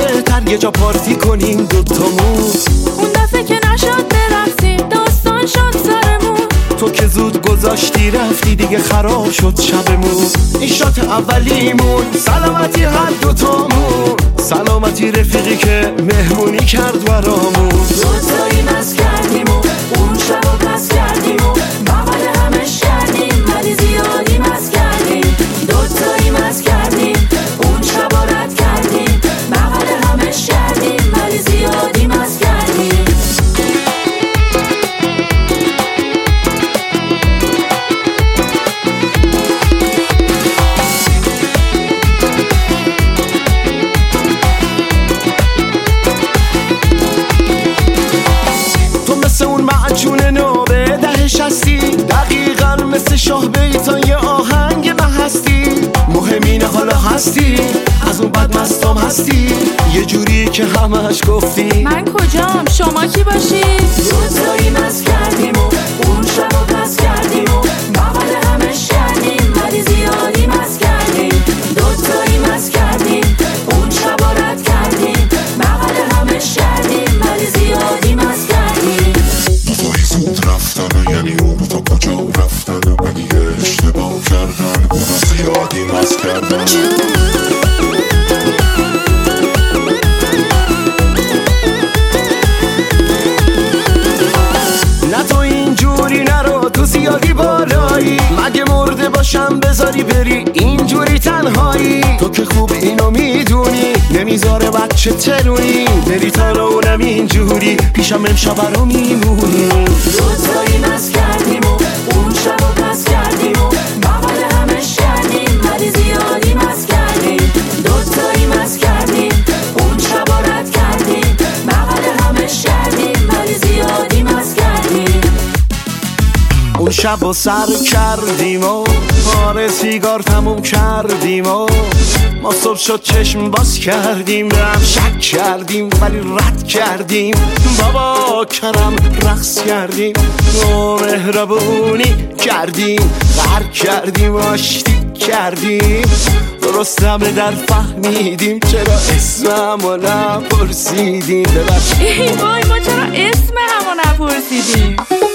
بهتر یه جا پارتی کنیم دوتامون. اون دفعه که نشد برقصیم داستان شد سرمون. تو که زود گذاشتی رفتی دیگه خراب شد شبمون. این شات اولیمون سلامتی هر دوتامون. سلامتی رفیقی که مهمونی کرد برامون. دوتایی مست کردیم و اون شب و پس کردیم و بغل همش کردیم ولی زیادی مست کردیم. دوتایی مست کردیم اون شب و رد کردیم بغل همش کردیم ولی زیادی مست کردیم. مثل اون معجون نوبه دهش هستی، دقیقا مثل شاه بیتان یه آهنگ من هستی. مهمینه حالا هستی، از اون بد مستم هستی، یه جوری که همش گفتی من کجام شما کی باشی؟ دوتایی مست کردیم و اون شب و پس کردیم و بغل همش کردیم ولی زیادی مست کردیم. دوتایی مست کردیم اون شب و رد کردیم بغل همش کردیم ولی زیادی مست کردیم. دوتایی زود رفتن یعنی اون تا کجا رفتن ولی اشتباه کردن اون زیادی مست کردن. نه تو اینجوری نرو تو زیادی بالایی، مگه مرده باشم بذاری بری اینجوری تنهایی. تو که خوب اینو میدونی نمیذاره بچه ترونی بری تا رو اونم اینجوری پیشم امشب رو میمونی. دوتایی مست کردیم و اون شب و پس کردیم و بغل همش کردیم ولی زیادی مست کردیم. دوتایی مست کردیم اون شب و رد کردیم بغل همش کردیم ولی زیادی مست کردیم. اون شب و سر کردیم و پاره سیگار تموم کردیم و ما صبح شد چشم باز کردیم رم شک کردیم ولی رد کردیم. بابا کرم رقص کردیم و مهربونی کردیم غر کردیم و آشتی کردیم. درست همه در فهمیدیم چرا اسمم رو نپرسیدیم. ای وای ما چرا اسم همو نپرسیدیم.